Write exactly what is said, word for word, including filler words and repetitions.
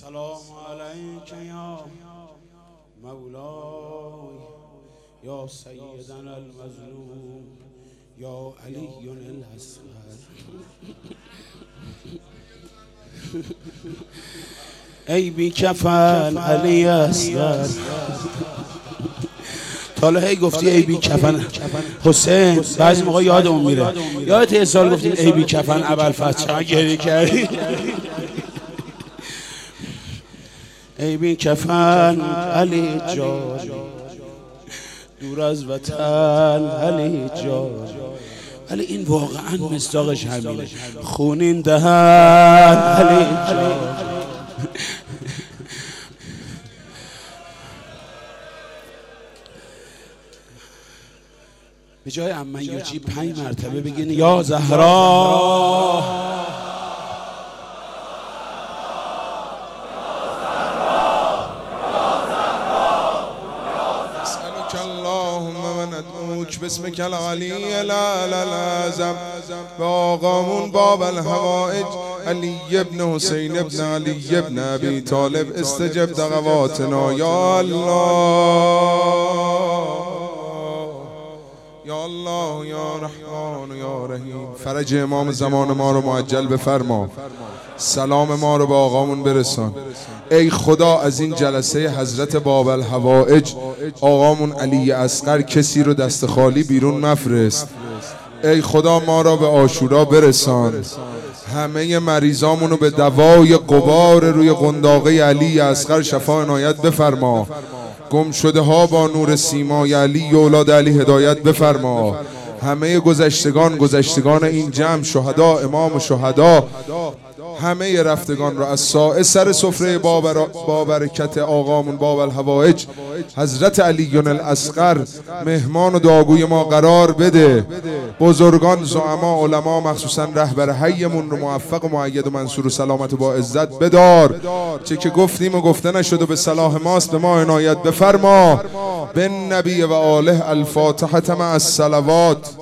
السلام علیک یا مولای یا سیدنا المظلوم یا علی الاصغر. ای بی کفن علی اصغر. حالا هی گفتی ای بی کفن حسین، بعضی موقع یادمون میره. یادت یه سال گفتی ای بی کفن ابوالفتح، چقدر گریه کردی. ای بی کفن علی جان، دور از وطن علی جان. ولی این واقعا مصداقش همینه، خونین دهن علی جان. به جای امن یوچی پنج مرتبه بگین یا زهرا. بسمك العلي الأعظم باقامون باب الحوائج علي بن حسين بن علي بن أبي طالب استجب دعواتنا يا الله یا الله یا رحمان یا رحیم. فرج امام زمان ما رو معجل بفرما، سلام ما رو به آقامون برسان. ای خدا از این جلسه حضرت باب الحوائج آقامون علی اصغر کسی رو دست خالی بیرون مفرست. ای خدا ما را به عاشورا برسان، همه مریضامون رو به دوای غبار روی قنداقه علی اصغر شفا عنایت بفرما. گم شده ها با نور سیمای علی اولاد علی هدایت بفرما. همه گذشتگان گذشتگان این جمع، شهدا امام و شهدا، همه رفتگان را از سائر سر سفره با برکت آقامون باب الحوائج حضرت علی الاصغر مهمان و دعاگوی ما قرار بده. بزرگان زعما علما مخصوصا رهبر حیمون رو موفق و مؤید و منصور و سلامت و با عزت بدار. چه که گفتیم و گفته نشد و به صلاح ماست به ما عنایت بفرما. بن نبی و آله الفاتحه مع الصلوات.